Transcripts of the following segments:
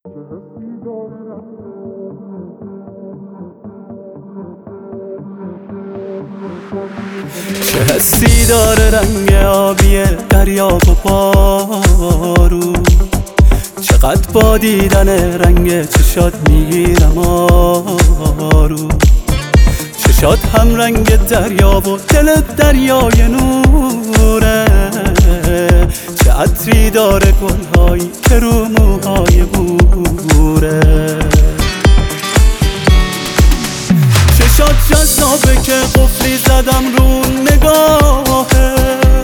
چه حسی داره رنگ آبی دریاب و بارو، چقدر با دیدن رنگ چشات میگیرم آرو. چشات هم رنگ دریا و دل دریای نوره، چه عطری داره گلهایی که رو موهای بوره. چشات جذابه که قفلی زدم رو نگاهه،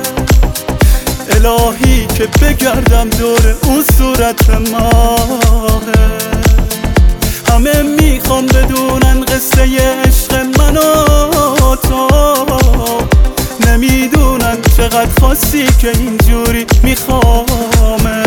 الهی که بگردم دور اون صورت ماهه. همه میخوام بدونن قصه عشق من و تو، نمیدونن چقدر خاصی که اینجوری میخوامه.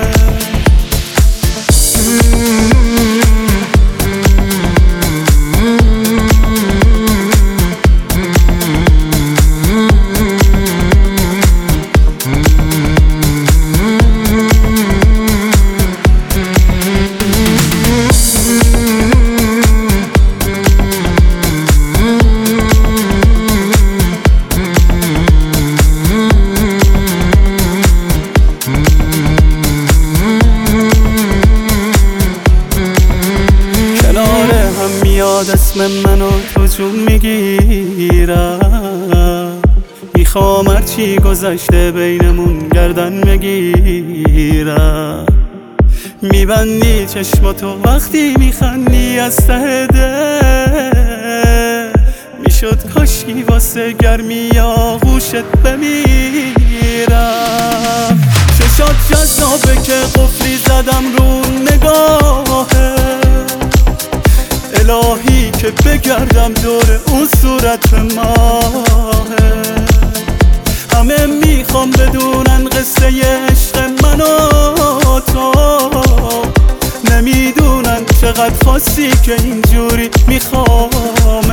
میاد اسم منو تو جون میگیرم، میخوام هرچی گذشته بینمون گردن بگیرم. میبندی چشماتو وقتی میخندی از ته دل، میشد کاشکی واسه گرمی آغوشت بمیرم. چشات جذابه که قفلی زدم رو نگاهه، الهی که بگردم دور اون صورت ماهه. همه میخوام بدونن قصه عشق من و تو، نمیدونن چقدر خاصی که اینجوری میخوام.